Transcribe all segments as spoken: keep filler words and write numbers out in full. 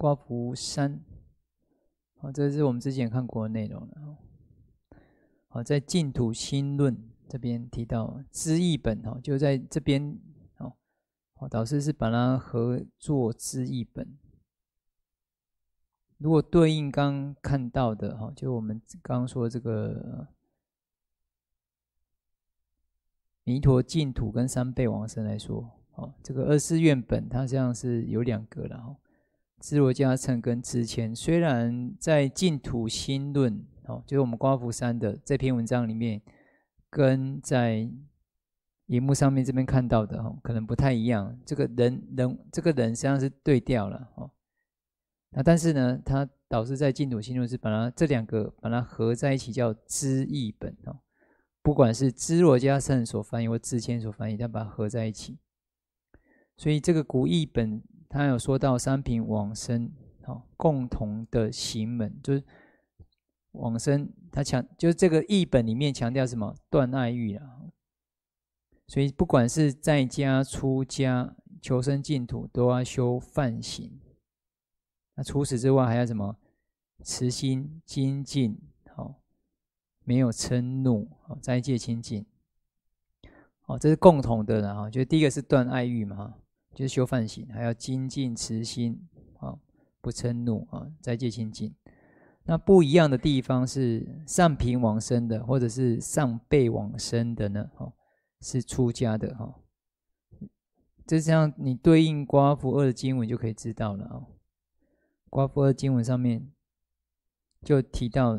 刮福三，好，这是我们之前看过的内容了。好，在净土心论这边提到知义本，就在这边，导师是把它合作知义本。如果对应刚看到的，就我们刚刚说这个弥陀净土跟三倍往生来说，这个二四愿本它这样是有两个了，支罗迦谶跟支谦。虽然在净土心论，就是我们刮福三的这篇文章里面，跟在荧幕上面这边看到的可能不太一样，这个人人这个人实际上是对调了，那但是呢，他导师在净土心论是把它这两个把它合在一起，叫知义本，不管是支罗迦谶所翻译或支谦所翻译，他把它合在一起。所以这个古义本他有说到三品往生共同的行门，就是往生他强就是这个义本里面强调什么？断爱欲啦。所以不管是在家出家求生净土，都要修梵行。那除此之外还要什么？慈心精进，没有嗔怒，斋戒清净，这是共同的啦。就是第一个是断爱欲嘛，就是修梵行，还要精进慈心，不嗔怒，斋戒清净。那不一样的地方是上品往生的，或者是上辈往生的呢，是出家的。就这样你对应刮福二的经文就可以知道了。刮福二经文上面就提到，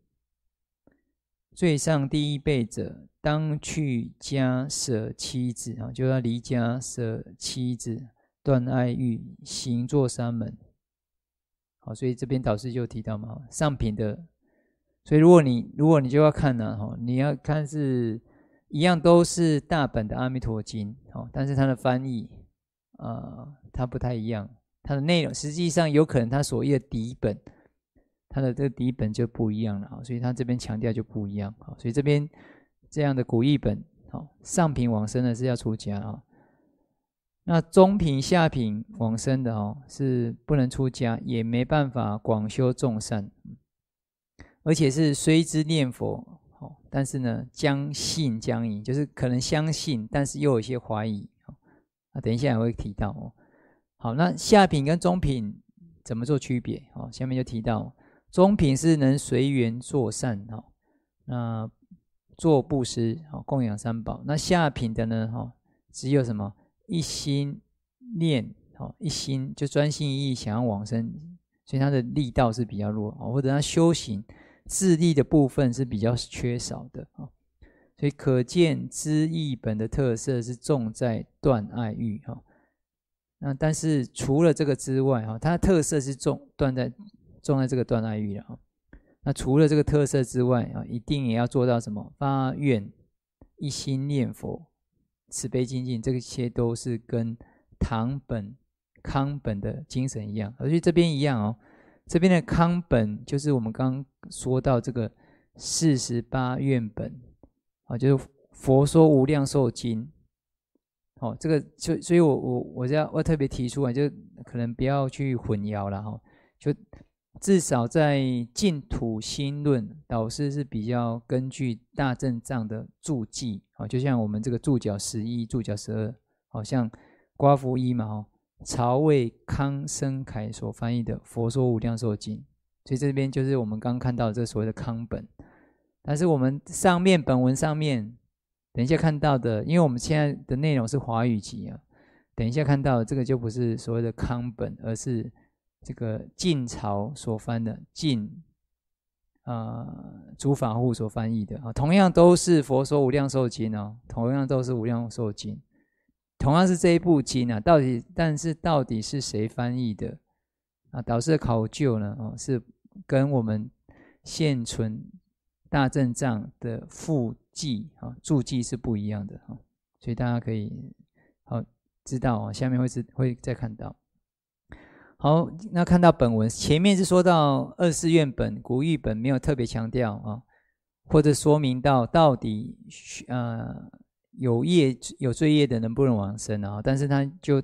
最上第一辈者，当去家舍妻子，就要离家舍妻子，断爱欲，行作三门。好，所以这边导师就提到嘛，上品的，所以如果你如果你就要看呢、啊，你要看是一样都是大本的阿弥陀经，但是它的翻译，呃，它不太一样。它的内容实际上有可能它所译的底本，它的这个底本就不一样了，所以它这边强调就不一样。所以这边这样的古译本，上品往生的是要出家，那中品下品往生的是不能出家，也没办法广修众善，而且是虽知念佛，但是呢将信将疑，就是可能相信，但是又有一些怀疑。等一下也会提到哦。好，那下品跟中品怎么做区别？好，下面就提到，中品是能随缘做善，好，那做布施，好，供养三宝。那下品的呢，好，只有什么一心念，好，一心就专心一意想要往生，所以他的力道是比较弱，或者他修行自力的部分是比较缺少的。所以可见知义本的特色是重在断爱欲。那但是除了这个之外，它的特色是重断在重在这个断爱欲了。那除了这个特色之外，一定也要做到什么？发愿一心念佛，慈悲精进，这些都是跟唐本康本的精神一样。而且这边一样哦，这边的康本就是我们刚刚说到这个四十八愿本，就是佛说无量寿经。哦，这个就所以我我我要我特别提出来，就可能不要去混淆了哈。就至少在净土心论，导师是比较根据大正藏的注记，哦，就像我们这个注脚十一、注脚十二，好像刮福一嘛，哦，曹魏康生凯所翻译的《佛说无量寿经》，所以这边就是我们刚刚看到的这所谓的康本。但是我们上面本文上面。等一下看到的，因为我们现在的内容是华语集啊，等一下看到的这个就不是所谓的康本，而是这个晋朝所翻的晋呃竺法护所翻译的啊，同样都是佛说无量寿经哦，同样都是无量寿经，同样是这一部经啊，到底但是到底是谁翻译的啊？导师的考究呢，哦，是跟我们现存大正藏的附记啊注记是不一样的啊，所以大家可以好知道啊，下面会是会再看到。好，那看到本文前面是说到二四愿本、古义本没有特别强调啊，或者说明到到底呃有业有罪业的能不能往生啊？但是他就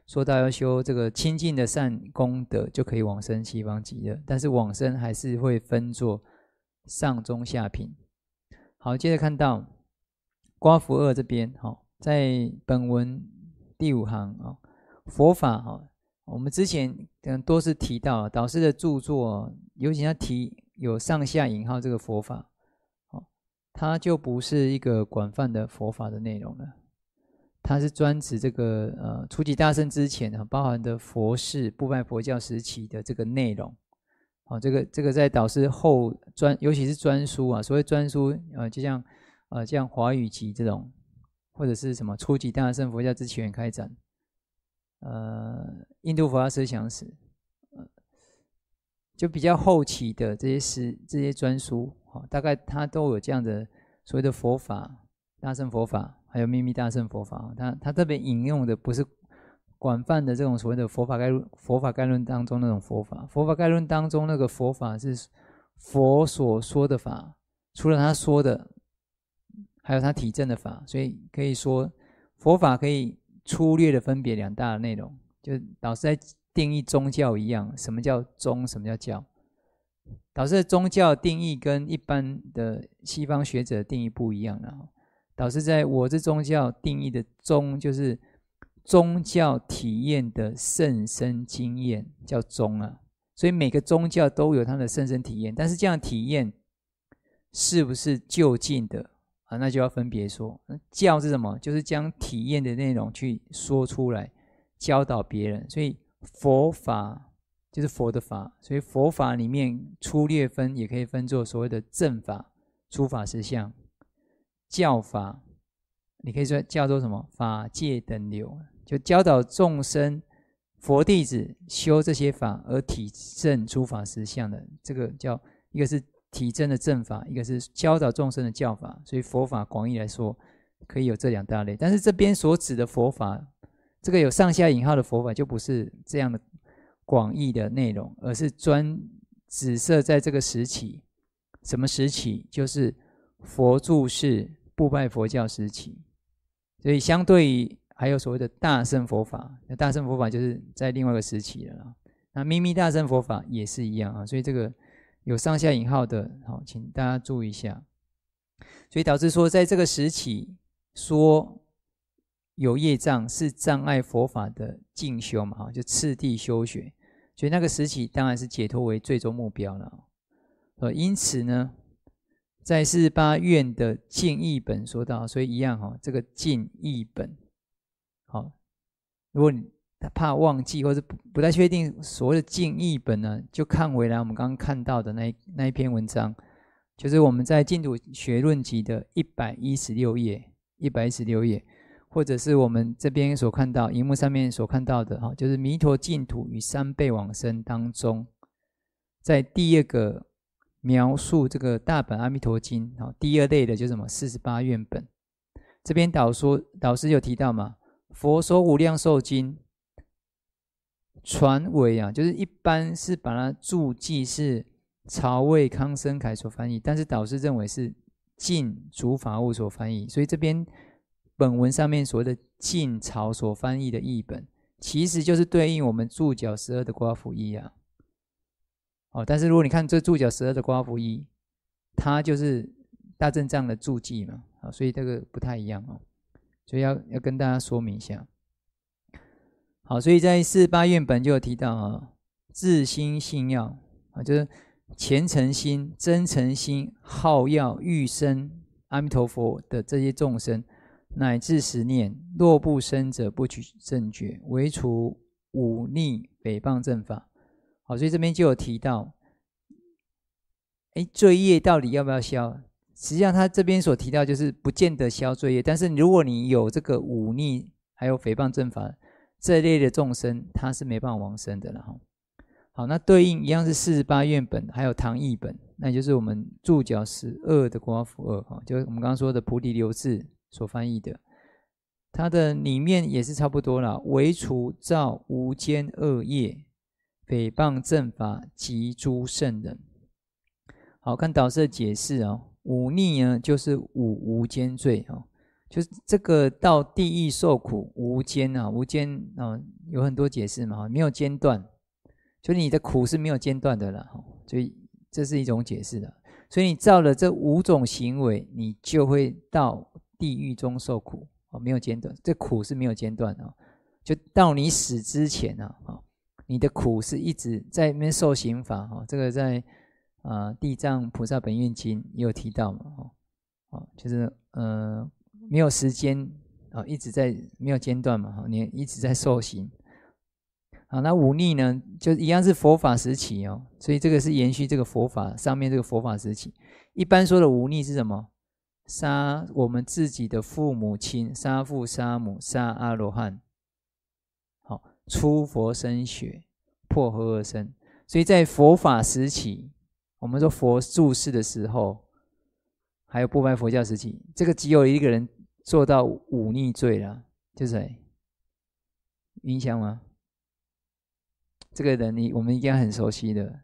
说到要修这个清净的善功德，就可以往生西方极乐。但是往生还是会分作上中下品。好，接着看到刮符二这边，在本文第五行，佛法，我们之前多次提到导师的著作，尤其他提有上下引号这个佛法，它就不是一个广泛的佛法的内容了。它是专指这个呃初级大乘之前啊，包含的佛事部派佛教时期的这个内容。好、哦，这个这个在导师后专，尤其是专书啊，所谓专书呃，就像呃像华语集这种，或者是什么初级大乘佛教之起源开展，呃印度佛教思想史，呃，就比较后期的这些诗这些专书，哦，大概它都有这样的所谓的佛法大乘佛法。还有秘密大乘佛法，他他特别引用的不是广泛的这种所谓的佛法概论，佛法概论当中那种佛法。佛法概论当中那个佛法是佛所说的法，除了他说的，还有他体证的法，所以可以说佛法可以粗略的分别两大的内容，就导师在定义宗教一样，什么叫宗，什么叫教。导师的宗教定义跟一般的西方学者的定义不一样了。导师在我这宗教定义的宗，就是宗教体验的甚深经验，叫宗啊。所以每个宗教都有它的甚深体验，但是这样体验是不是就近的啊？那就要分别说。教是什么？就是将体验的内容去说出来，教导别人。所以佛法就是佛的法，所以佛法里面粗略分也可以分作所谓的正法、诸法实相。教法，你可以说叫做什么？法界等流，就教导众生佛弟子修这些法而体证诸法实相的，这个叫一个是体证的正法，一个是教导众生的教法。所以佛法广义来说，可以有这两大类。但是这边所指的佛法，这个有上下引号的佛法，就不是这样的广义的内容，而是专指涉在这个时期。什么时期？就是佛住世部派佛教时期。所以相对于还有所谓的大乘佛法，那大乘佛法就是在另外一个时期了啦。那秘密大乘佛法也是一样啊，所以这个有上下引号的，好，请大家注意一下。所以导致说，在这个时期说有业障是障碍佛法的进修嘛，就次第修学，所以那个时期当然是解脱为最终目标了。呃，因此呢，在四十八愿的净译本说到，所以一样哈，这个净译本，好，如果你怕忘记或者不太确定所谓的净译本呢，就看回来我们刚刚看到的那一那一篇文章，就是我们在净土学论集的一百一十六页，一百一十六页，或者是我们这边所看到，荧幕上面所看到的哈，就是弥陀净土与三倍往生当中，在第二个描述这个大本阿弥陀经，第二类的就是什么四十八愿本。这边导说导师有提到嘛，佛说无量寿经传为啊，就是一般是把它注记是曹魏康生凯所翻译，但是导师认为是晋竺法悟所翻译，所以这边本文上面所谓的晋朝所翻译的译本，其实就是对应我们注脚十二的刮符一啊。哦，但是如果你看这注脚十二的刮符一，它就是大正藏的注记嘛，啊，所以这个不太一样哦，所以要要跟大家说明一下。好，所以在四十八愿本就有提到啊，自心信要啊，就是虔诚心、真诚心、好要欲生阿弥陀佛的这些众生，乃至十念，若不生者，不取正觉，唯除忤逆诽谤正法。好，所以这边就有提到，哎，罪业到底要不要消？实际上他这边所提到就是不见得消罪业，但是如果你有这个忤逆还有诽谤正法这类的众生，他是没办法往生的了。好，那对应一样是四十八愿本还有唐译本，那就是我们注脚十二的刮符二，就是我们刚刚说的菩提流志所翻译的，它的里面也是差不多啦，唯除造无间恶业、诽谤正法及诸圣人。好，看导师的解释哦，忤逆呢就是五无间罪哦， 就是这个到地狱受苦无间啊，无间啊有很多解释嘛，没有间断，就是你的苦是没有间断的啦，所以这是一种解释的。所以你造了这五种行为，你就会到地狱中受苦，没有间断，这苦是没有间断的，就到你死之前啊，你的苦是一直在那边受刑罚，这个在啊《地藏菩萨本愿经》也有提到嘛，就是呃没有时间啊，一直在没有间断嘛，你一直在受刑。好，那忤逆呢，就一样是佛法时期哦，所以这个是延续这个佛法上面这个佛法时期。一般说的忤逆是什么？杀我们自己的父母亲，杀父杀母，杀阿罗汉，好，出佛身血，破和合身。所以在佛法时期，我们说佛住世的时候，还有部派佛教时期，这个只有一个人做到忤逆罪了，就是谁？印象吗？这个人你我们应该很熟悉的，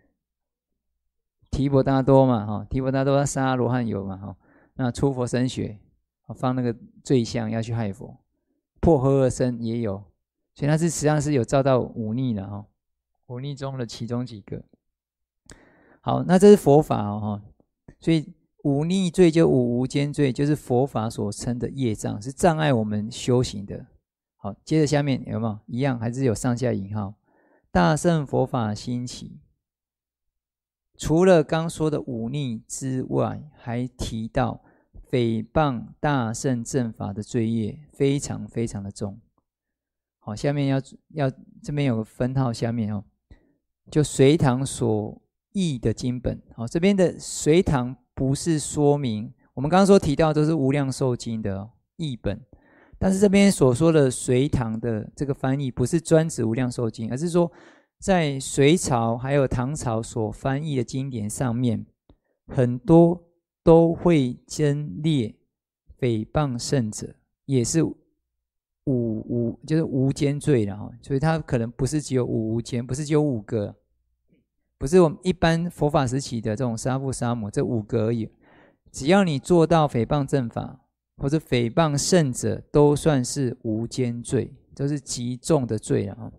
提婆达多嘛，哈，提婆达多杀罗汉有嘛，哈，那出佛身血，放那个罪相要去害佛，破和合身也有，所以他是实际上是有遭到忤逆的哈，忤逆中的其中几个。好，那这是佛法哦，所以忤逆罪就五无间罪，就是佛法所称的业障，是障碍我们修行的。好，接着下面有没有一样，还是有上下引号？大乘佛法兴起，除了刚说的忤逆之外，还提到诽谤大乘正法的罪业非常非常的重。好，下面要要这边有个分号，下面哦，就隋唐所译的经本。好，这边的隋唐不是说明我们刚刚说提到都是无量寿经的译本。但是这边所说的隋唐的这个翻译不是专指无量寿经，而是说在隋朝还有唐朝所翻译的经典上面，很多都会增列诽谤圣者，也是五无就是无间罪了，所以它可能不是只有五无间，不是只有五个，不是我们一般佛法时期的这种杀父杀母这五个而已，只要你做到诽谤正法或者诽谤圣者，都算是无间罪，都是极重的罪了。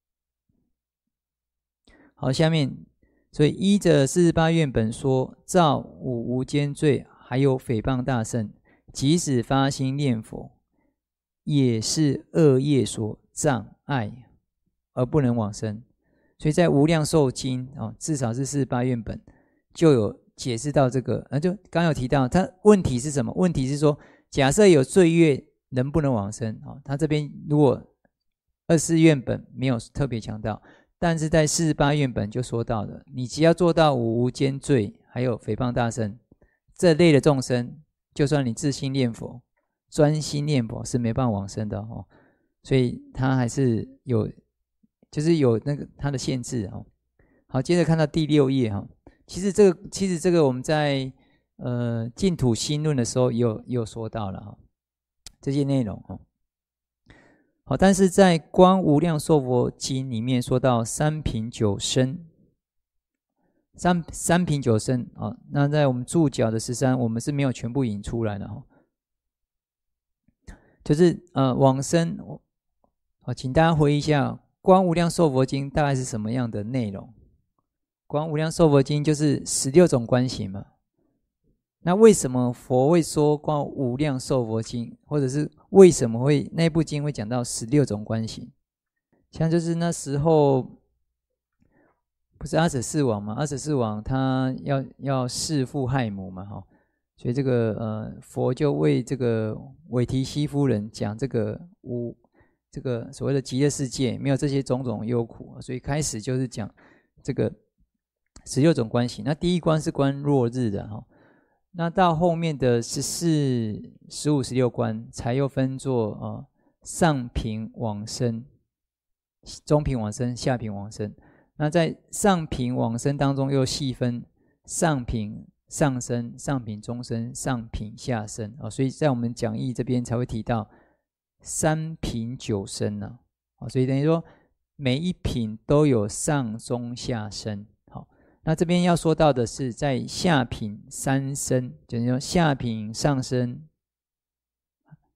好，下面所以依着四十八愿本说，造五无间罪，还有诽谤大圣，即使发心念佛，也是恶业所障碍，而不能往生。所以在无量寿经哦，至少是四十八愿本就有解释到这个，呃，就刚有提到，它问题是什么？问题是说，假设有罪业能不能往生？哦，他这边如果二十四愿本没有特别强调，但是在四十八愿本就说到了，你只要做到五无间罪，还有诽谤大圣这类的众生，就算你自心念佛、专心念佛是没办法往生的哦。所以他还是有，就是有那个他的限制哦。好，接着看到第六页哈，其实这个其实这个我们在呃净土心论的时候也有也有说到了哈，这些内容哦。好，但是在观无量寿佛经里面说到三品九生，三三品九生啊，那在我们注脚的十三，我们是没有全部引出来的哈，就是呃往生，好，请大家回忆一下，观无量寿佛经大概是什么样的内容？观无量寿佛经就是十六种观行嘛。那为什么佛会说观无量寿佛经，或者是为什么会那部经会讲到十六种观行？像就是那时候不是阿舍四王嘛，阿舍四王他要要弑父害母嘛，哈，所以这个呃佛就为这个韦提希夫人讲这个无这个所谓的极乐世界没有这些种种忧苦，所以开始就是讲这个十六种观行。那第一关是观落日的哈。那到后面的十四、十五、十六关，才又分作呃上品往生、中品往生、下品往生。那在上品往生当中，又细分上品上生、上品中生、上品下生啊、哦。所以在我们讲义这边才会提到三品九生呢、啊哦。所以等于说每一品都有上、中、下生。那这边要说到的是，在下品三生，就是说下品上生、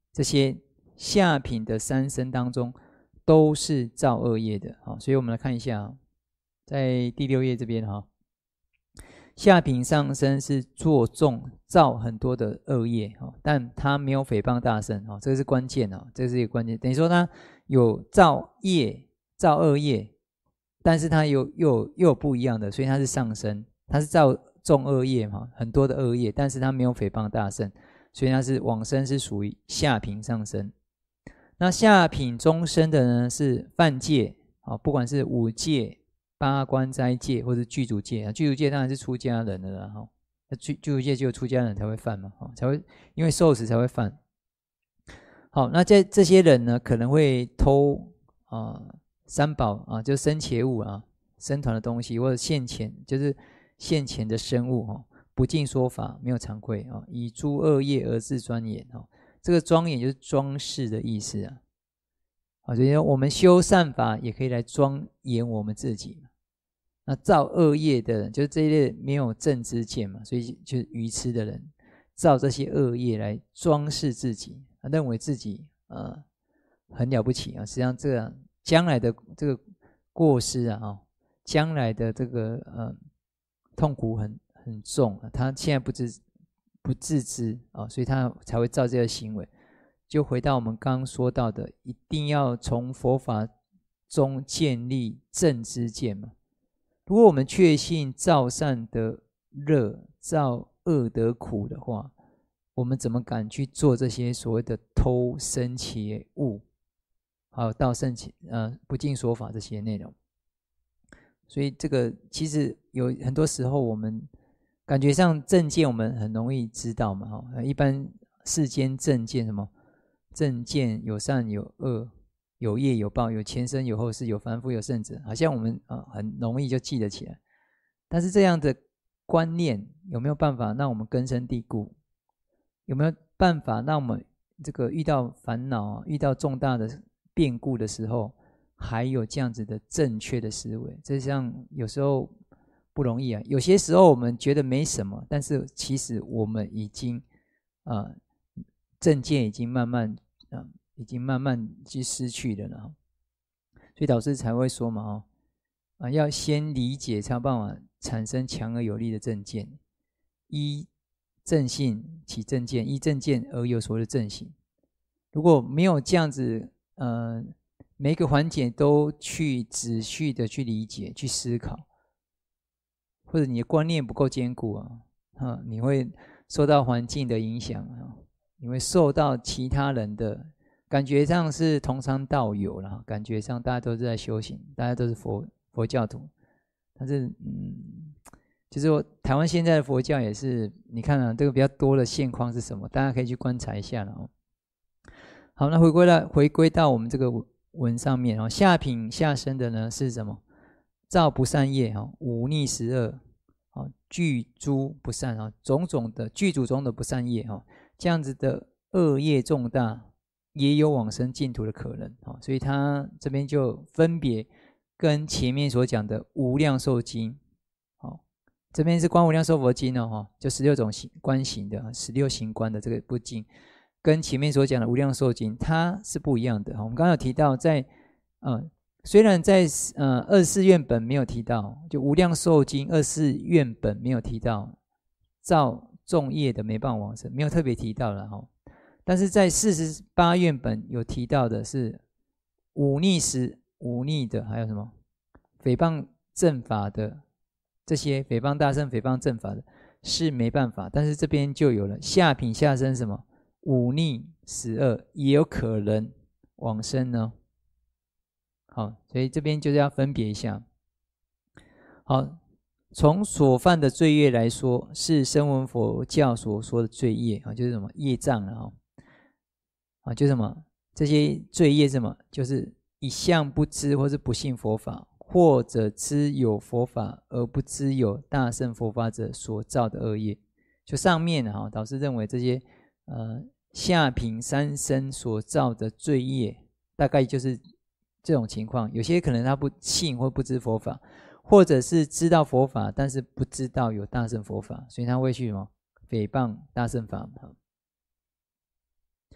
这些下品的三身当中都是造恶业的。好，所以我们来看一下，在第六页这边哈，下品上身是做重造很多的恶业，但他没有诽谤大圣，这个是关键，这个是一个关键。等于说他有造业造恶业，但是他有又又有不一样的，所以他是上身，他是造重恶业嘛，很多的恶业，但是他没有诽谤大圣，所以他是往生是属于下品上身。那下品中身的呢是犯戒，不管是五戒、八关斋戒或者具足戒，具足戒当然是出家人的啦，哈，具具足戒只有出家人才会犯嘛，才会因为受死才会犯。好，那在这些人呢，可能会偷啊、呃、三宝啊，就是生前物啊，僧团的东西，或者现前就是现前的生物哈，不尽说法，没有惭愧啊，以诸恶业而自庄严啊，这个庄严就是装饰的意思啊。啊，所以说我们修善法也可以来庄严我们自己。那造恶业的人，就是这一类没有正知见嘛，所以就是愚痴的人，造这些恶业来装饰自己，认为自己呃很了不起啊。实际上这样将来的这个过失啊，哦、将来的这个呃痛苦很很重、啊，他现在不知不自知啊，所以他才会造这个行为。就回到我们刚刚说到的，一定要从佛法中建立正知见嘛。如果我们确信造善得乐，造恶得苦的话，我们怎么敢去做这些所谓的偷生切物，还有盗圣切呃不尽说法这些内容？所以这个其实有很多时候我们感觉上正见我们很容易知道嘛，一般世间正见什么？正见有善有恶，有业有报，有前生有后世，有凡夫有圣者，好像我们、呃、很容易就记得起来。但是这样的观念有没有办法让我们根深蒂固？有没有办法让我们这个遇到烦恼、遇到重大的变故的时候，还有这样子的正确的思维？这像有时候不容易啊。有些时候我们觉得没什么，但是其实我们已经呃正见已经慢慢啊，已经慢慢去失去了了，所以导师才会说嘛，哦，啊，要先理解才有办法产生强而有力的正见，依正信起正见，依正见而有所谓的正行。如果没有这样子，呃，每一个环节都去仔细的去理解、去思考，或者你的观念不够坚固啊，啊，你会受到环境的影响啊。你会受到其他人的感觉上是同参道友啦，感觉上大家都是在修行，大家都是佛佛教徒，但是嗯，就是说台湾现在的佛教也是，你看啊，这个比较多的现况是什么？大家可以去观察一下了哦。好，那回归到回归到我们这个文上面哦，下品下生的呢是什么？造不善业哈，五逆十恶，啊，具诸不善啊，种种的具足中的不善业哈。这样子的恶业重大，也有往生净土的可能，所以他这边就分别跟前面所讲的无量寿经，这边是观无量寿佛经哦，就十六种观行的，十六行观的这个部经，跟前面所讲的无量寿经它是不一样的。我们刚刚有提到在，呃、虽然在呃二十四愿本没有提到，就无量寿经二十四愿本没有提到造重业的没办法往生，没有特别提到了哈。但是在四十八愿本有提到的是忤逆时忤逆的，还有什么诽谤正法的，这些诽谤大圣、诽谤正法的是没办法。但是这边就有了下品下生什么忤逆十恶，也有可能往生呢。好，所以这边就是要分别一下。好。从所犯的罪业来说，是声闻佛教所说的罪业啊，就是什么业障啊，啊，就是什么这些罪业是什么？就是一向不知或是不信佛法，或者知有佛法而不知有大乘佛法者所造的恶业。就上面啊，导师认为这些呃下品三生所造的罪业，大概就是这种情况。有些可能他不信或不知佛法。或者是知道佛法，但是不知道有大乘佛法，所以他会去什么诽谤大乘法。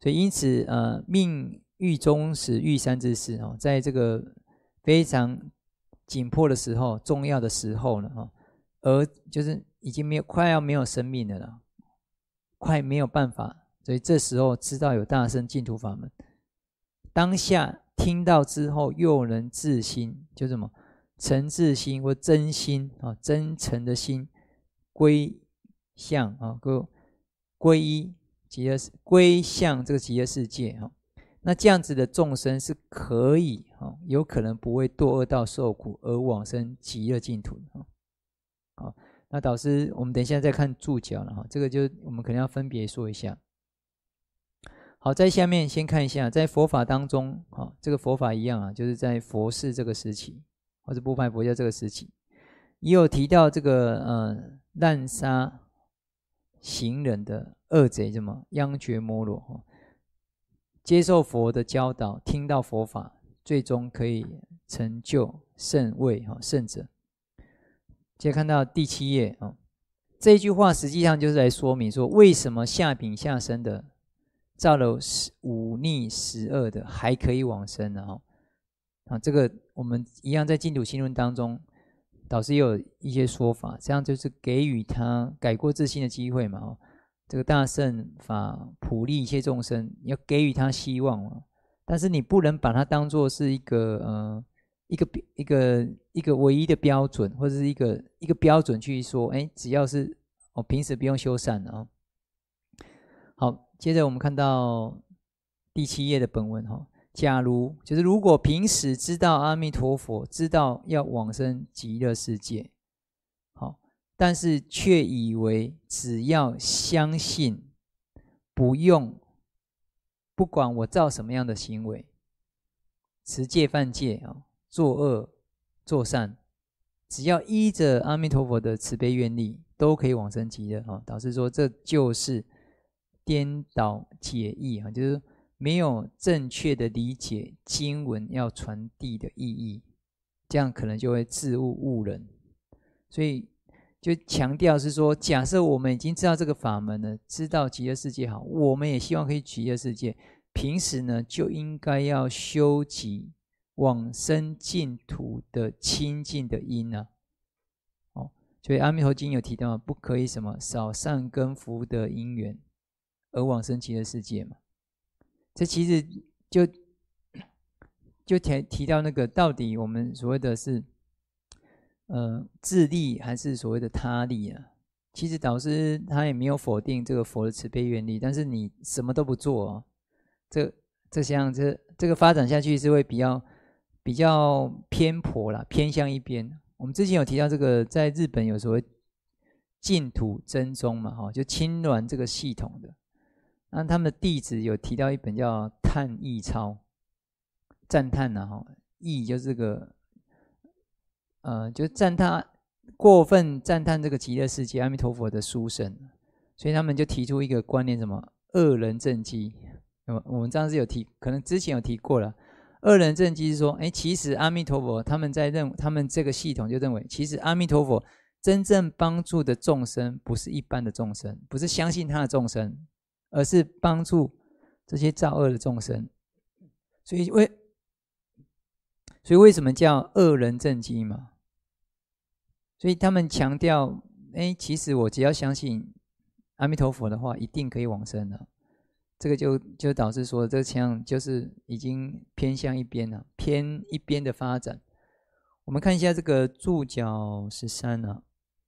所以因此呃，命欲终时欲三之事哦，在这个非常紧迫的时候、重要的时候呢，哦，而就是已经没有快要没有生命了啦，快没有办法，所以这时候知道有大乘净土法门，当下听到之后又能自心，就什么诚自心或真心啊，真诚的心归向啊，各皈依极乐归向这个极乐世界啊。那这样子的众生是可以啊，有可能不会堕恶道受苦而往生极乐净土啊。好，那导师，我们等一下再看注脚了哈，这个就我们可能要分别说一下。好，在下面先看一下，在佛法当中，好，这个佛法一样啊，就是在佛世这个时期，或者部派佛教这个时期，也有提到这个呃滥杀行人的恶贼，什么央觉摩罗哈，接受佛的教导，听到佛法，最终可以成就圣位哈圣者。接着看到第七页啊，这一句话实际上就是来说明说，为什么下品下生的造了五逆十恶的还可以往生呢？啊，这个我们一样在净土心论当中，导师也有一些说法，这样就是给予他改过自新的机会嘛。哦，这个大乘法普利一切众生，要给予他希望嘛。但是你不能把它当作是一个呃一个一个一个唯一的标准，或者是一个一个标准去说，哎，只要是哦平时不用修善啊。好，接着我们看到第七页的本文哈。假如就是如果平时知道阿弥陀佛，知道要往生极乐世界，好，但是却以为只要相信，不用不管我造什么样的行为，持戒犯戒啊，作恶作善，只要依着阿弥陀佛的慈悲愿力，都可以往生极乐啊。导师说这就是颠倒解义啊，就是没有正确的理解经文要传递的意义，这样可能就会自误误人。所以就强调是说，假设我们已经知道这个法门了，知道极乐世界好，我们也希望可以极乐世界，平时呢就应该要修集往生净土的清净的因啊。哦，所以阿弥陀经有提到，不可以什么少善根福德因缘而往生极乐世界嘛。这其实就就提提到那个，到底我们所谓的是呃自利还是所谓的他利啊？其实导师他也没有否定这个佛的慈悲愿力，但是你什么都不做哦，这这像这这个发展下去是会比较比较偏颇啦，偏向一边。我们之前有提到这个，在日本有所谓净土真宗嘛，哈，就亲鸾这个系统的。那他们的弟子有提到一本叫《叹义钞》，赞叹呐，哈，义就是这个，呃，就赞叹过分赞叹这个极乐世界阿弥陀佛的殊胜，所以他们就提出一个观念，什么二人正机。我们上次有提，可能之前有提过了。二人正机是说，哎，其实阿弥陀佛他们在认，他们这个系统就认为，其实阿弥陀佛真正帮助的众生，不是一般的众生，不是相信他的众生。而是帮助这些造恶的众生，所以为所以为什么叫二人正机嘛？所以他们强调，哎，其实我只要相信阿弥陀佛的话，一定可以往生了。这个就就导致说，这个腔就是已经偏向一边了，偏一边的发展。我们看一下这个注脚十三啊。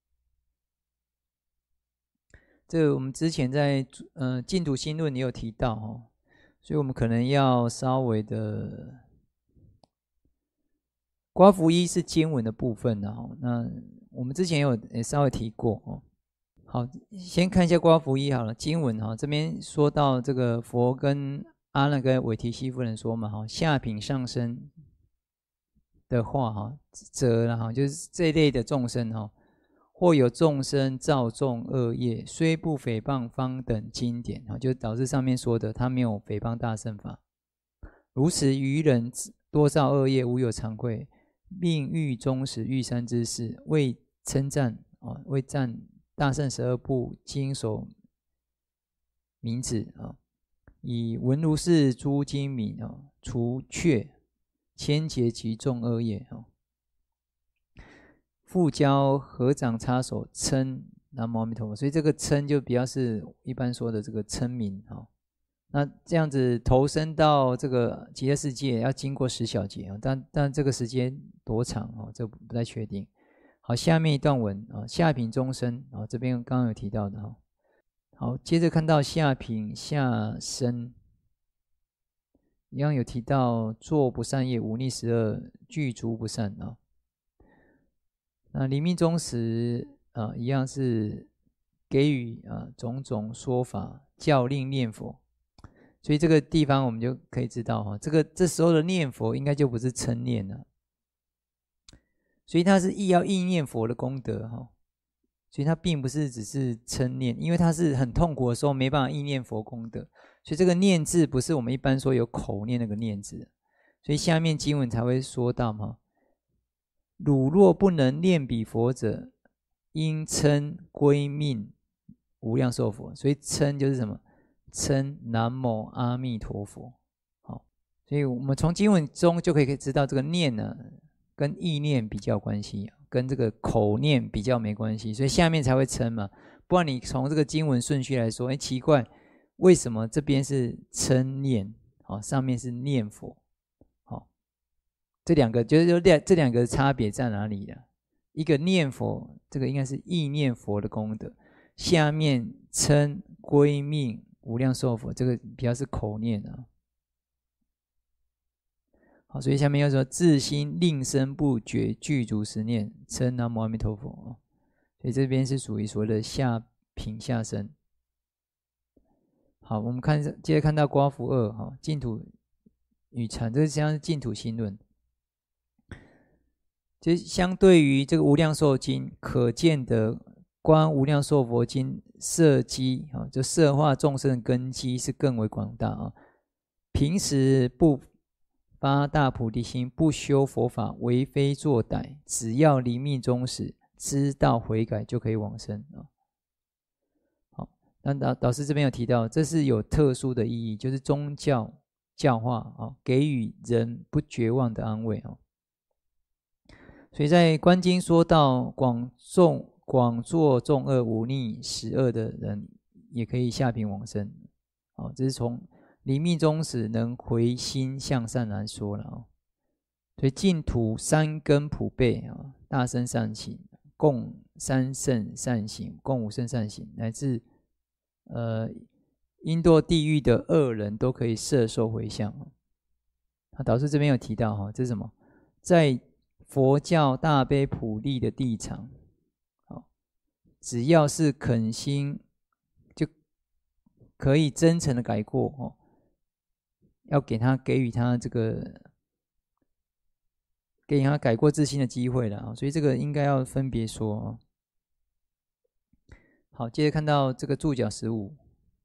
这个我们之前在呃净土心论也有提到哦，所以我们可能要稍微的，刮符一是经文的部分的哦，那我们之前有也稍微提过哦。好，先看一下刮符一好了，经文哈，这边说到这个佛跟阿难跟韦提希夫人说嘛哈，下品上生的话哈，则然后就是这一类的众生哈。或有众生造众恶业，虽不诽谤方等经典，就导致上面说的，他没有诽谤大乘法。如此愚人多造恶业，无有惭愧，命欲终时欲三之事，为称赞啊，为赞大乘十二部经所名旨啊， 以文如是诸精明哦，除却千劫及众恶业哦。复教合掌插手称南无阿弥陀佛，所以这个称就比较是一般说的这个称名哦。那这样子投身到这个极乐世界要经过十小劫啊，但但这个时间多长哦，这不太确定。好，下面一段文啊，下品终身啊，这边刚刚有提到的哈。好，接着看到下品下生，一样有提到做不善业，忤逆十恶，具足不善啊。那临命终时啊，一样是给予啊种种说法，教令念佛。所以这个地方我们就可以知道哈，这个这时候的念佛应该就不是称念了，所以它是意要意念佛的功德哈，所以它并不是只是称念，因为它是很痛苦的时候没办法意念佛功德，所以这个念字不是我们一般说有口念那个念字，所以下面经文才会说到嘛，汝若不能念彼佛者，应称归命无量寿佛，所以称就是什么？称南无阿弥陀佛。好，所以我们从经文中就可以知道，这个念呢跟意念比较有关系，跟这个口念比较没关系，所以下面才会称嘛。不然你从这个经文顺序来说，哎，奇怪，为什么这边是称念，好，上面是念佛？好，这两个就是这两个差别在哪里呢？一个念佛，这个应该是意念佛的功德，下面称归命无量寿佛，这个比较是口念啊。好，所以下面要说自心令生不绝，具足十念，称南无阿弥陀佛。所以这边是属于所谓的下品下生。好，我们看接着看到刮符二哈，净土与禅，这像是净土心论。其实相对于这个无量寿经，可见的观无量寿佛经摄基啊，就摄化众生的根基是更为广大啊。平时不发大菩提心，不修佛法，为非作歹，只要临命终时知道悔改，就可以往生啊。好，那导导师这边有提到，这是有特殊的意义，就是宗教教化啊，给予人不绝望的安慰啊。所以在观经说到广众广作众恶，忤逆十恶的人，也可以下品往生。哦，这是从临命终时能回心向善来说了哦。所以净土三根普被啊，大乘善行、共三圣善行、共五圣善行，乃至呃应堕地狱的恶人都可以摄受回向。他导师这边有提到哈，这是什么？在佛教大悲普利的地场，只要是肯心，就可以真诚的改过哦。要给他给予他这个给予他改过自新的机会了啊，所以这个应该要分别说哦。好，接着看到这个注脚十五，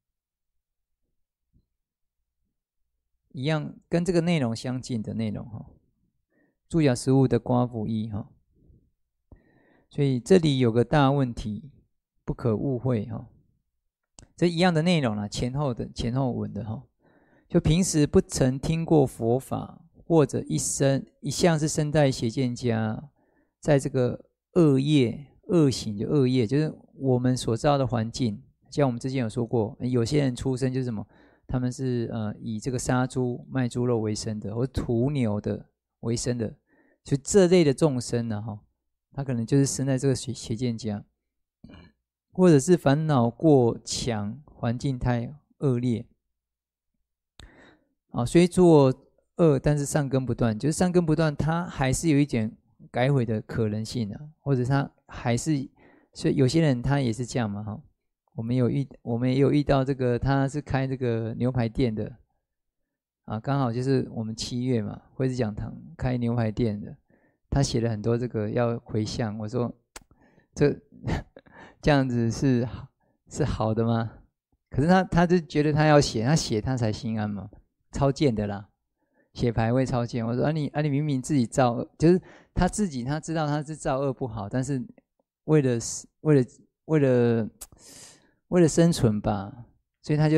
一样跟这个内容相近的内容哈。注脚十五的刮符一哈，所以这里有个大问题，不可误会哈。这一样的内容啦，前后的前后文的哈。就平时不曾听过佛法，或者一生一向是身在邪见家，在这个恶业恶行就恶业，就是我们所知道的环境。像我们之前有说过，有些人出生就是什么，他们是呃以这个杀猪卖猪肉为生的，或屠牛的为生的，就这类的众生呢，哈，他可能就是生在这个邪邪见家，或者是烦恼过强，环境太恶劣。啊，虽做恶，但是善根不断，就是善根不断，它还是有一点改悔的可能性啊，或者他还是，所以有些人他也是这样嘛，哈，我们有遇，我们也有遇到这个，他是开这个牛排店的，啊，刚好就是我们七月嘛，惠智讲堂开牛排店的，他写了很多这个要回向，我说这这样子是是好的吗？可是他他就觉得他要写，他写他才心安嘛。超贱的啦，写牌位超贱。我说啊你啊你明明自己造恶，就是他自己他知道他是造恶不好，但是为了为了为了为了生存吧，所以他就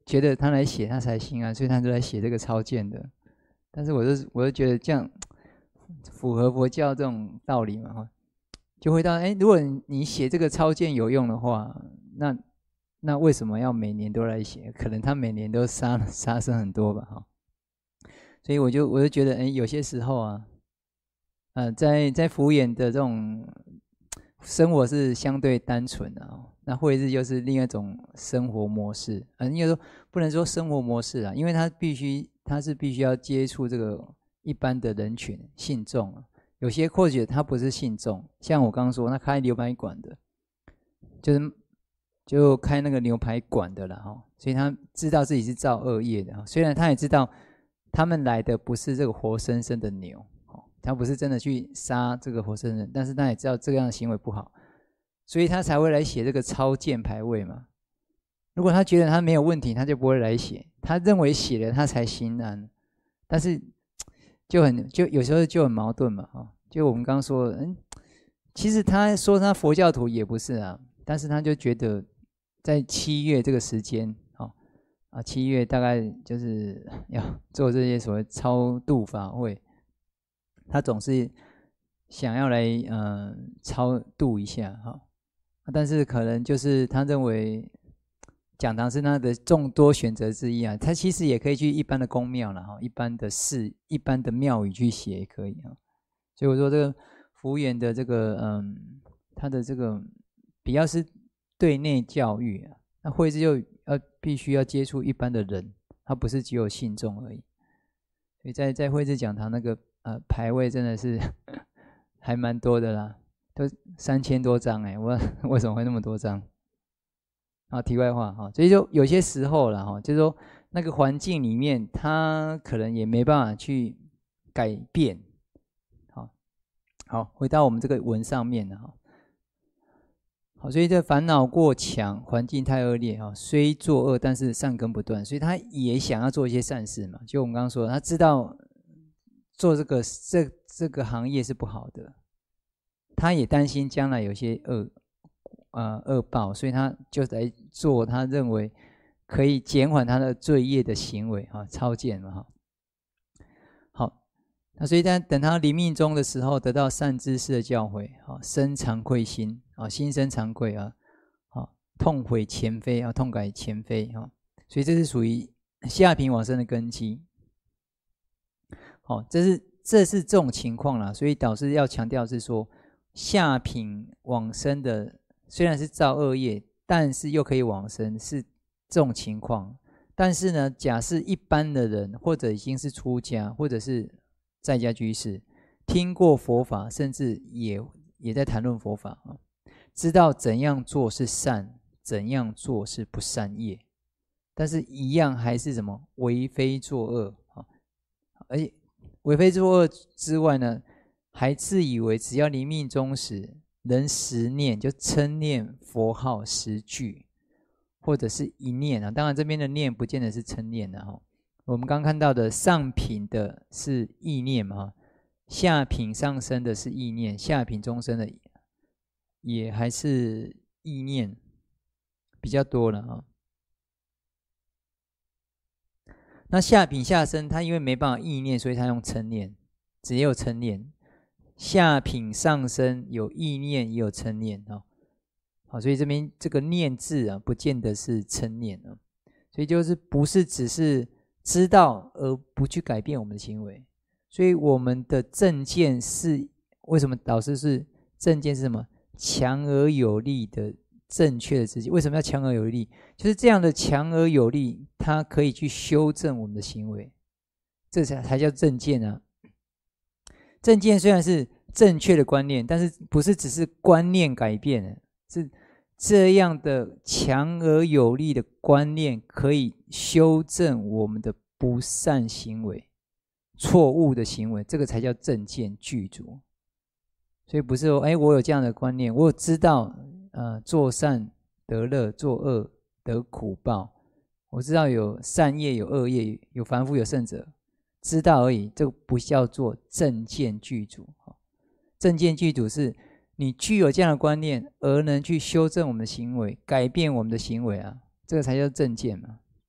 觉得他来写他才心安，所以他就来写这个超荐的。但是我就我就觉得这样符合佛教这种道理嘛，哈，就回到哎，如果你写这个超荐有用的话，那那为什么要每年都来写？可能他每年都杀杀生很多吧，哈。所以我就我就觉得，哎，有些时候啊，呃，在在福眼的这种生活是相对单纯的啊，那慧日又是另一种生活模式。啊，应该说不能说生活模式啊，因为他必须他是必须要接触这个一般的人群信众啊。有些或许他不是信众，像我刚刚说，那开牛排馆的，就是就开那个牛排馆的了哈，所以他知道自己是造恶业的哈。虽然他也知道他们来的不是这个活生生的牛，他不是真的去杀这个活生人，但是他也知道这样的行为不好，所以他才会来写这个超荐牌位嘛。如果他觉得他没有问题，他就不会来写。他认为写了他才心安，但是就很就有时候就很矛盾嘛，哈。就我们刚刚说的，嗯，其实他说他佛教徒也不是啊，但是他就觉得在七月这个时间，哦啊，七月大概就是要做这些所谓超度法会，他总是想要来呃超度一下哈，但是可能就是他认为讲堂是他的众多选择之一啊，他其实也可以去一般的宫庙啦，一般的寺、一般的庙宇去写也可以啊。所以我说这个福源的这个嗯，他的这个比较是对内教育啊，那慧智就要必须要接触一般的人，他不是只有信众而已。所以在在慧智讲堂那个呃牌位真的是还蛮多的啦，都三千多张哎，我为什么会那么多张？啊，题外话哈，所以就有些时候了哈，就是说那个环境里面，他可能也没办法去改变。好，好，回到我们这个文上面了哈。好，所以这烦恼过强，环境太恶劣哈，虽作恶，但是善根不断，所以他也想要做一些善事嘛。就我们刚刚说的，他知道做这个这这个行业是不好的，他也担心将来有些恶呃恶报，所以他就来做他认为可以减缓他的罪业的行为哈，超荐嘛哈。好，那所以在等他临命终的时候，得到善知识的教诲，啊，生惭愧心啊，心生惭愧啊，啊，痛悔前非啊，痛改前非啊，所以这是属于下品往生的根基。好，这是这是这种情况啦，所以导师要强调是说，下品往生的虽然是造恶业，但是又可以往生，是这种情况。但是呢，假设一般的人，或者已经是出家，或者是在家居士，听过佛法，甚至也也在谈论佛法啊，知道怎样做是善，怎样做是不善业，但是一样还是什么为非作恶啊，而且为非作恶之外呢，还自以为只要临命终时能十念，就称念佛号十句，或者是一念啊。当然这边的念不见得是称念的哈。我们刚看到的上品的是意念嘛，下品上升的是意念，下品中升的也还是意念比较多了啊。那下品下升，他因为没办法意念，所以他用称念，只有称念。下品上升有意念也有称念啊。好，所以这边这个念字啊，不见得是称念啊，所以就是不是只是知道而不去改变我们的行为。所以我们的正见是为什么导师是正见是什么？强而有力的正确的自己。为什么要强而有力？就是这样的强而有力，它可以去修正我们的行为，这才才叫正见啊。正见虽然是正确的观念，但是不是只是观念改变了，是这样的强而有力的观念可以修正我们的不善行为、错误的行为，这个才叫正见具足。所以不是说，哎，我有这样的观念，我有知道，呃，做善得乐，做恶得苦报。我知道有善业，有恶业，有凡夫，有圣者，知道而已，这个不叫做正见具足。正见具足是你具有这样的观念，而能去修正我们的行为，改变我们的行为啊，这个才叫正见嘛。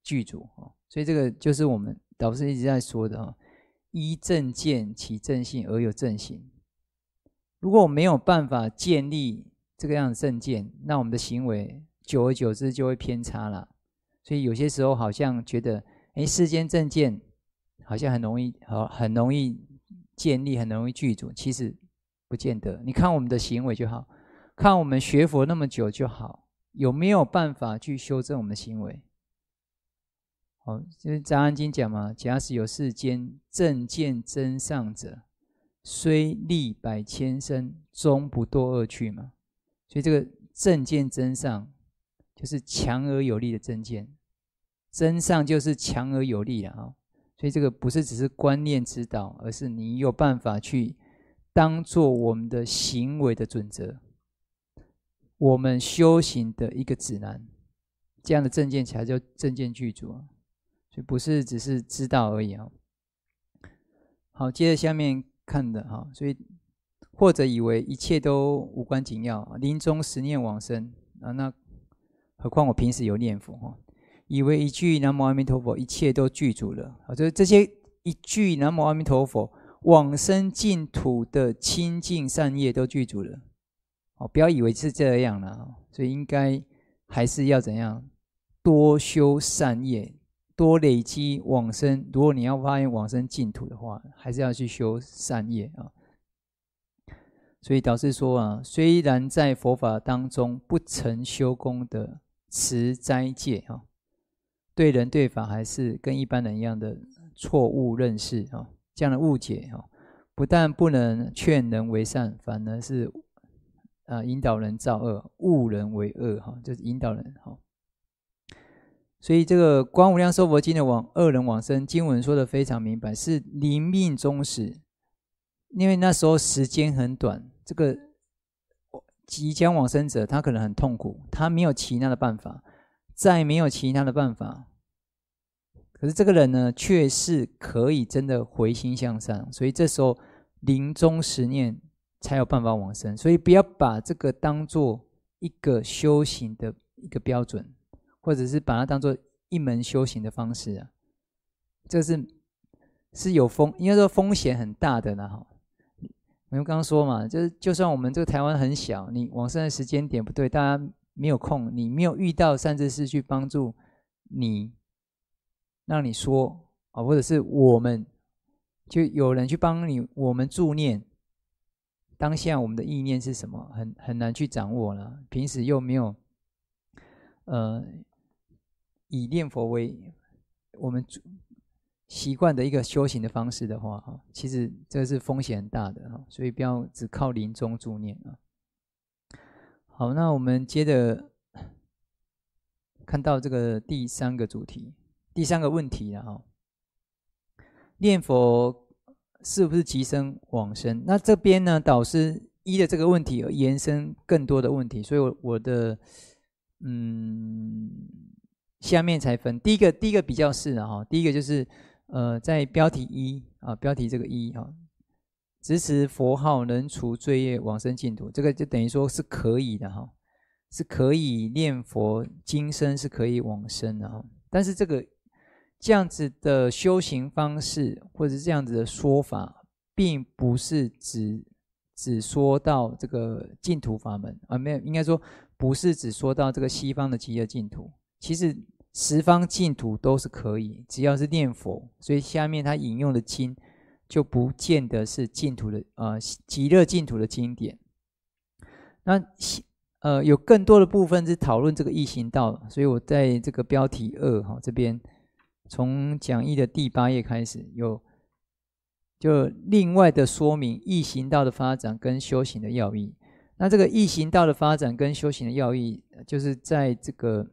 具足。所以这个就是我们导师一直在说的，依正见起正信而有正行。如果我没有办法建立这个样的正见，那我们的行为久而久之就会偏差了。所以有些时候好像觉得，哎，世间正见好像很容易，很容易建立，很容易具足，其实不见得。你看我们的行为就好，看我们学佛那么久就好，有没有办法去修正我们的行为？好，就是《杂安经》讲嘛，假使有世间正见真上者，虽历百千生，终不堕恶趣嘛。所以这个正见真上，就是强而有力的正见，真上就是强而有力啊。所以这个不是只是观念指导，而是你有办法去当做我们的行为的准则，我们修行的一个指南。这样的正见才叫正见具足啊。所以不是只是知道而已啊。好，接着下面看的哈，所以或者以为一切都无关紧要，临终十念往生啊，那何况我平时有念佛哈，以为一句南无阿弥陀佛，一切都具足了啊，就是这些一句南无阿弥陀佛，往生净土的清净善业都具足了。哦，不要以为是这样了，所以应该还是要怎样多修善业。多累积往生，如果你要发愿往生净土的话，还是要去修善业啊。所以导师说啊，虽然在佛法当中不曾修功的持斋戒啊，对人对法还是跟一般人一样的错误认识啊，这样的误解啊，不但不能劝人为善，反而是啊引导人造恶，误人为恶哈，就是引导人哈。所以这个《观无量寿佛经》的往恶人往生经文说的非常明白，是临命终时，因为那时候时间很短，这个即将往生者他可能很痛苦，他没有其他的办法，再没有其他的办法，可是这个人呢，却是可以真的回心向善，所以这时候临终十念才有办法往生。所以不要把这个当作一个修行的一个标准，或者是把它当作一门修行的方式啊，这是是有风，应该说风险很大的啦哈。我们刚刚说嘛，就是就算我们这个台湾很小，你往生的时间点不对，大家没有空，你没有遇到善知识去帮助你，让你说啊，或者是我们就有人去帮你，我们助念，当下我们的意念是什么，很很难去掌握了。平时又没有呃。以念佛为我们习惯的一个修行的方式的话，其实这是风险很大的，所以不要只靠临终助念。好，那我们接着看到这个第三个主题，第三个问题了哈，念佛是不是即生往生？那这边呢，导师依的这个问题而延伸更多的问题，所以我我的嗯。下面才分，第一个第一个比较是啊哈，第一个就是呃在标题一啊，标题这个一啊，执持佛号能除罪业往生净土，这个就等于说是可以的哈，是可以念佛今生是可以往生的哈，但是这个这样子的修行方式或者这样子的说法，并不是只只说到这个净土法门啊，没有，应该说不是只说到这个西方的极乐净土。其实十方净土都是可以，只要是念佛。所以下面他引用的经就不见得是净土的呃极乐净土的经典。那呃有更多的部分是讨论这个易行道，所以我在这个标题二哈这边，从讲义的第八页开始有就另外的说明易行道的发展跟修行的要义。那这个易行道的发展跟修行的要义，就是在这个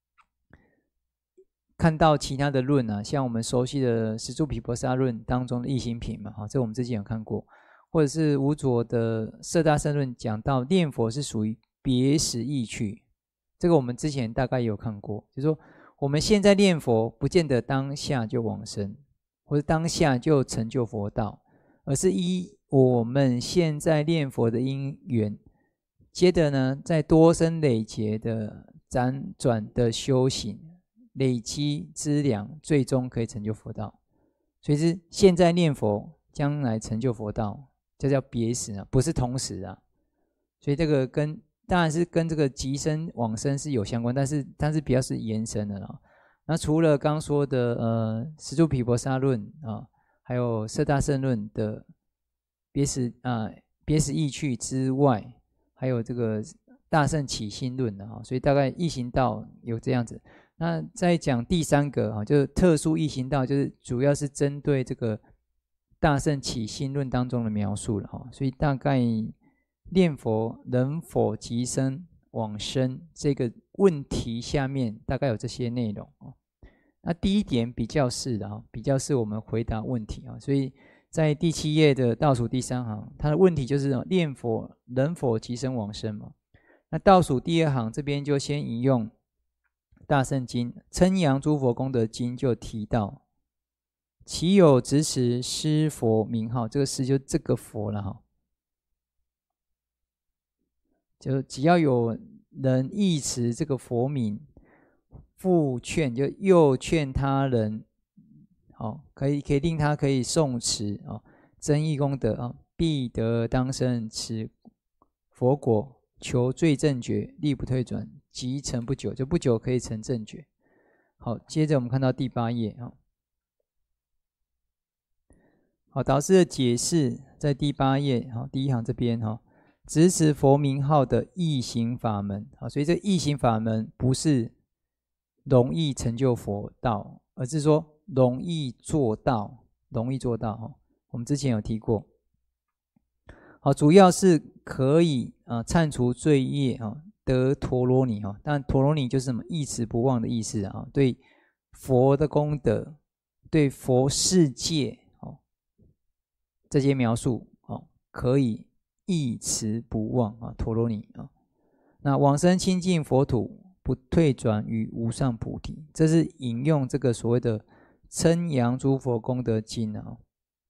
看到其他的论啊，像我们熟悉的十住毗婆沙论当中的易行品嘛，哈，这我们之前有看过，或者是无着的摄大乘论讲到念佛是属于别时意趣，这个我们之前大概也有看过，就是说我们现在念佛不见得当下就往生，或者当下就成就佛道，而是依我们现在念佛的因缘，接着呢，在多生累劫的辗转的修行。 累积资粮，最终可以成就佛道。所以是现在念佛，将来成就佛道，这叫别时啊，不是同时啊。所以这个跟当然是跟这个即生往生是有相关，但是但是比较是延伸的啦。那除了刚说的呃《十住毗婆沙论》啊，还有《摄大乘论》的别时啊别时意趣之外，还有这个《大乘起心论》的啊，所以大概易行道有这样子。那再讲第三个啊，就是特殊易行道，就是主要是针对这个《大乘起心论》当中的描述了哈。所以大概念佛能否即生往生这个问题下面大概有这些内容啊。那第一点比较是的啊，比较是我们回答问题啊。所以在第七页的倒数第三行，它的问题就是念佛能否即生往生嘛？那倒数第二行这边就先引用大乘经称扬诸佛功德经就提到，其有执持施佛名号，这个施就这个佛了哈，就只要有人忆持这个佛名，复劝就又劝他人，哦，可以可以令他可以诵持哦，增益功德啊，必得当生持佛果，求最正觉，力不退转，即成不久，就不久可以成正觉。好，接着我们看到第八页啊。好，导师的解释在第八页，好，第一行这边哈，执持佛名号的易行法门，好，所以这易行法门不是容易成就佛道，而是说容易做到，容易做到哈。我们之前有提过，好，主要是可以啊忏除罪业啊，得陀罗尼哈。但陀罗尼就是什么？一持不忘的意思啊，对佛的功德，对佛世界哦这些描述哦，可以一持不忘啊，陀罗尼啊。那往生清净佛土，不退转于无上菩提，这是引用这个所谓的称扬诸佛功德经啊。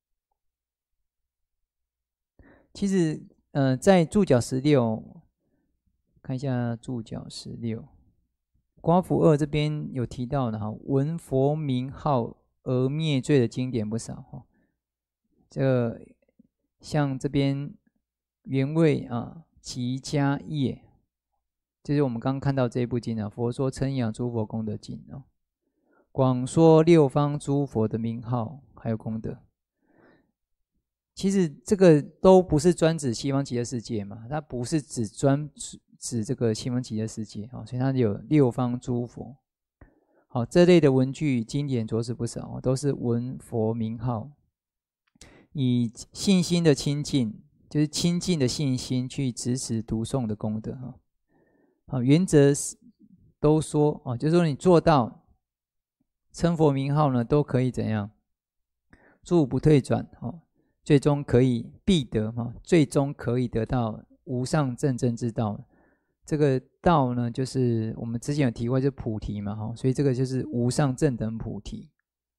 其实，呃，在注脚十六，看一下注脚十六，寡妇二这边有提到的哈，闻佛名号而灭罪的经典不少哈。这个像这边原味啊，集家业。就是我们刚刚看到这一部经啊，佛说称扬诸佛功德经啊，广说六方诸佛的名号还有功德。其实这个都不是专指西方极乐世界嘛，它不是只专指这个西方极乐世界啊，所以它有六方诸佛。好，这类的文句经典着实不少，都是闻佛名号，以信心的亲近，就是亲近的信心去执持读诵的功德哈。好，原则都说啊，就是说你做到称佛名号呢，都可以怎样？住不退转哦，最终可以必得哈，最终可以得到无上正正之道。这个道呢，就是我们之前有提过，就是菩提嘛哈，所以这个就是无上正等菩提。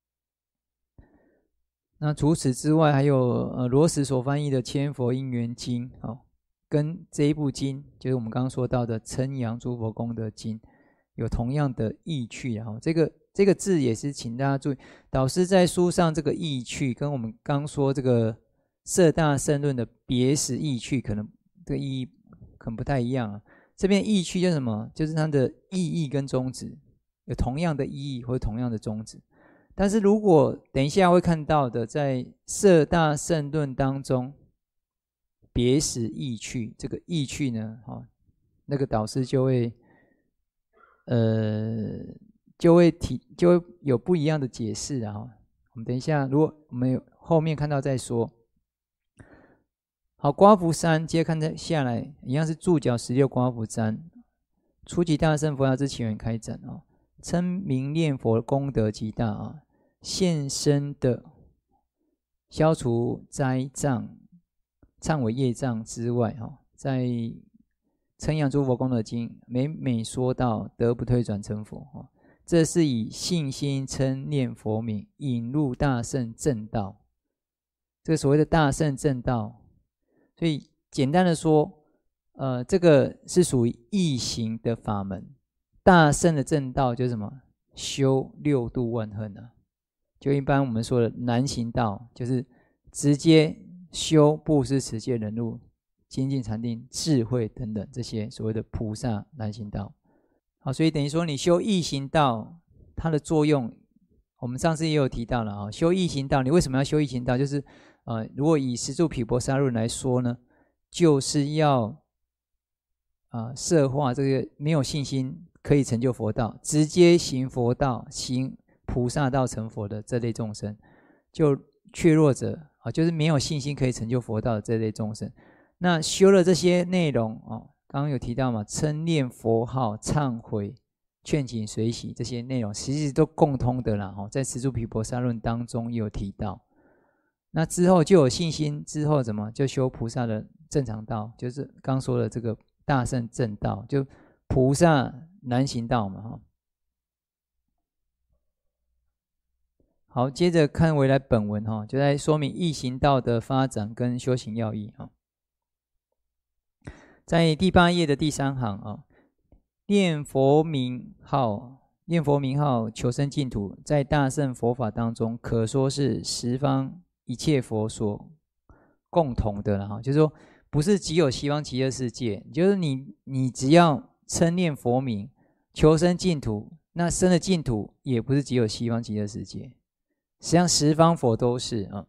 那除此之外，还有呃罗什所翻译的《千佛因缘经》哦。跟这一部经，就是我们刚刚说到的称扬诸佛功德经，有同样的意趣啊。这个这个字也是请大家注意，导师在书上这个意趣，跟我们刚说这个摄大乘论的别时意趣，可能这个意义可能不太一样啊。这边意趣就是什么？就是它的意义跟宗旨有同样的意义或者同样的宗旨。但是如果等一下会看到的，在摄大乘论当中，别时意趣，这个意趣呢，哈、哦，那个导师就会，呃，就会提，就会有不一样的解释啊。我们等一下，如果我们有后面看到再说。好，刮福三，接着看下来，一样是注脚十六，刮福三，初级大乘佛教之起源开展啊，称名念佛功德极大啊，现身的消除灾障。忏悔业障之外，在称扬诸佛功德经每每说到得不退转成佛，这是以信心称念佛名引入大乘正道，这个所谓的大乘正道。所以简单的说，呃，这个是属于易行的法门，大乘的正道就是什么？ 修六度万恨啊。就一般我们说的难行道，就是直接修布施、持戒、忍辱、精进、禅定、智慧等等这些所谓的菩萨难行道。好，所以等于说你修易行道，它的作用，我们上次也有提到了啊。修易行道，你为什么要修易行道？就是呃，如果以十住毗婆沙论来说呢，就是要啊摄化这个没有信心可以成就佛道，直接行佛道、行菩萨道成佛的这类众生，就怯弱者啊，就是没有信心可以成就佛道的这类众生。那修了这些内容哦，刚刚有提到嘛，称念佛号、忏悔、劝请随喜这些内容，其实都共通的啦。在十住毗婆沙论当中也有提到。那之后就有信心，之后怎么就修菩萨的正常道，就是刚说的这个大乘正道，就菩萨难行道嘛。好，接着看回来本文哈，就在说明易行道的发展跟修行要义哈。在第八页的第三行啊，念佛名号，念佛名号求生净土，在大乘佛法当中，可说是十方一切佛所共同的了哈。就是说，不是只有西方极乐世界，就是你你只要称念佛名，求生净土，那生的净土也不是只有西方极乐世界。实际上十方佛都是啊。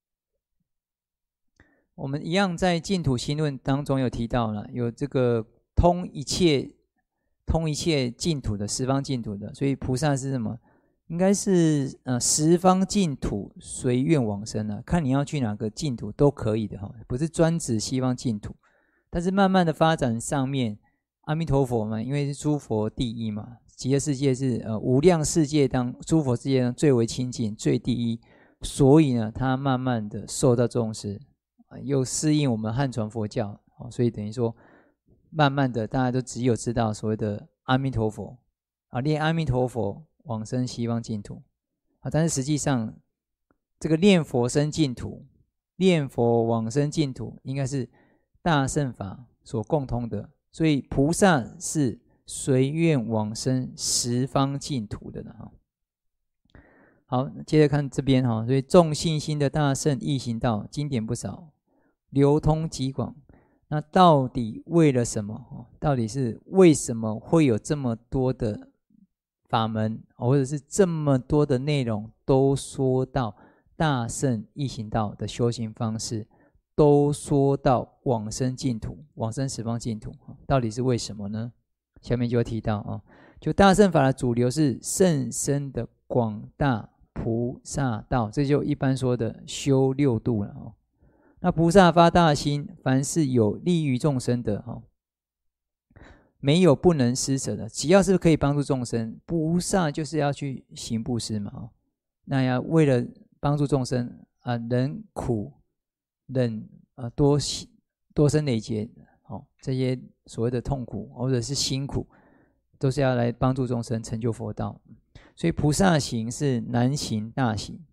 我们一样在净土心论当中有提到了，有这个通一切通一切净土的十方净土的，所以菩萨是什么？应该是呃十方净土随愿往生啊，看你要去哪个净土都可以的哈，不是专指西方净土。但是慢慢的发展上面，阿弥陀佛嘛，因为是诸佛第一嘛。极乐世界是呃无量世界当诸佛世界当最为亲近、最第一，所以呢，它慢慢的受到重视，呃、又适应我们汉传佛教，哦，所以等于说，慢慢的大家都只有知道所谓的阿弥陀佛啊，念阿弥陀佛往生西方净土啊，但是实际上这个念佛生净土、念佛往生净土，应该是大乘法所共通的，所以菩萨是随愿往生十方净土的呢。好，接着看这边哈，所以众信心的大乘易行道，经典不少，流通极广。那到底为了什么？到底是为什么会有这么多的法门，或者是这么多的内容都说到大乘易行道的修行方式，都说到往生净土、往生十方净土，到底是为什么呢？下面就会提到啊，就大乘法的主流是甚深的广大菩萨道，这就一般说的修六度了啊。那菩萨发大心，凡是有利于众生的哈，没有不能施舍的，只要是可以帮助众生，菩萨就是要去行布施嘛。那要为了帮助众生啊，忍苦忍啊多多生累劫，好，这些所谓的痛苦或者是辛苦，都是要来帮助众生成就佛道。所以菩萨行是难行大行，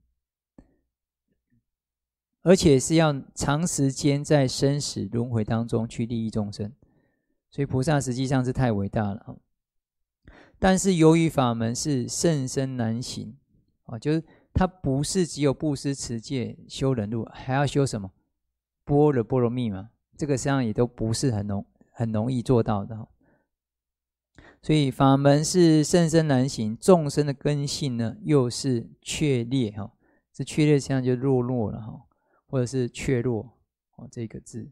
而且是要长时间在生死轮回当中去利益众生，所以菩萨实际上是太伟大了。但是由于法门是甚深难行，就是它不是只有布施持戒修忍辱，还要修什么般若波罗蜜嘛，这个实际上也都不是很容很容易做到的。所以法门是甚深难行，众生的根性呢又是怯劣，这怯劣实际上就弱弱了，或者是怯弱这个字，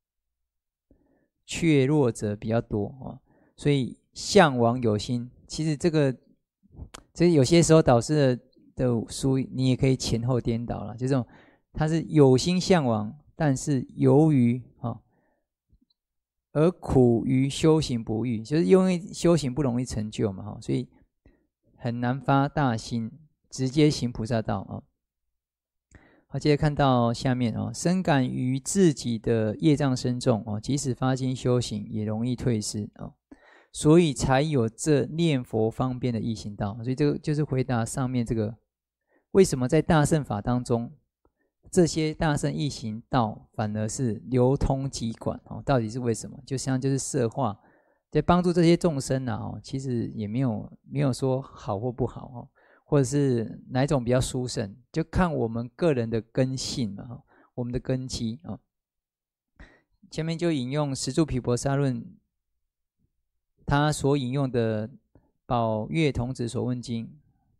怯弱者比较多，所以向往有心。其实这个这有些时候导师的的书你也可以前后颠倒了，就这种他是有心向往，但是由于啊而苦于修行不遇，就是因为修行不容易成就嘛，所以很难发大心，直接行菩萨道啊。好，接着看到下面啊，深感于自己的业障深重啊，即使发心修行也容易退失啊，所以才有这念佛方便的易行道。所以这个就是回答上面这个，为什么在大乘法当中，这些大乘易行道反而是流通极广，到底是为什么？就像就是摄化在帮助这些众生啊，哦，其实也没有没有说好或不好哦，或者是哪一种比较殊胜，就看我们个人的根性嘛，哦，我们的根基啊。前面就引用十住毗婆沙论，他所引用的宝月童子所问经，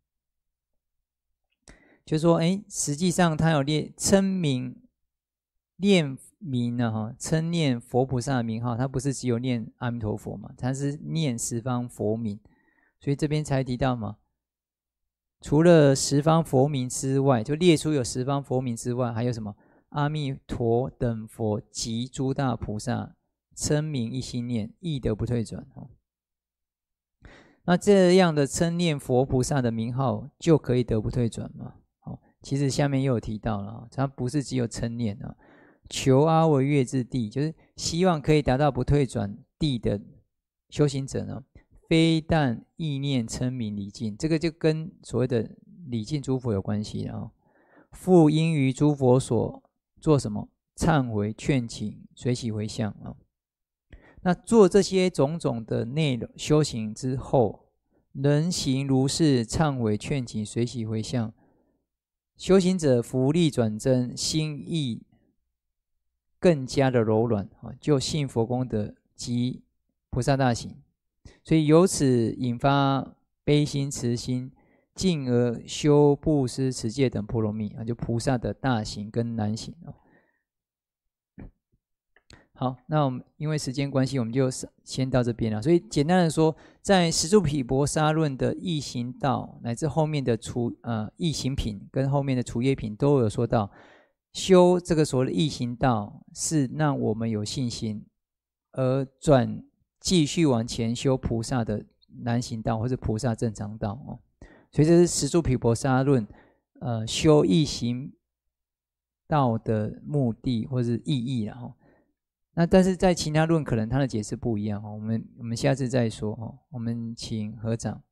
就说，哎，实际上他有列称名念名呢，哈，称念佛菩萨的名号，他不是只有念阿弥陀佛嘛，他是念十方佛名，所以这边才提到嘛，除了十方佛名之外，就列出有十方佛名之外，还有什么？阿弥陀等佛及诸大菩萨，称名一心念，亦得不退转。那这样的称念佛菩萨的名号，就可以得不退转吗？其实下面又有提到了，它不是只有称念啊，求阿惟越之地，就是希望可以达到不退转地的修行者呢，非但意念称名礼敬，这个就跟所谓的礼敬诸佛有关系啊。复应于诸佛所做什么？忏悔、劝请、随喜回向啊。那做这些种种的内容修行之后，能行如是忏悔、劝请、随喜回向，修行者福力转增，心意更加的柔软，就信佛功德及菩萨大行，所以由此引发悲心、慈心，进而修布施、持戒等波罗蜜，就菩萨的大行跟难行。好，那我们因为时间关系，我们就先到这边了。所以简单的说，在十住毗婆沙论的易行道，乃至后面的除呃易行品跟后面的除业品，都有说到，修这个所谓的易行道，是让我们有信心，而转继续往前修菩萨的难行道或者菩萨正常道哦。所以这是十住毗婆沙论，呃，修易行道的目的或是意义啦哦。那但是在其他论可能它的解释不一样哦，我们我们下次再说哦。我们请合掌。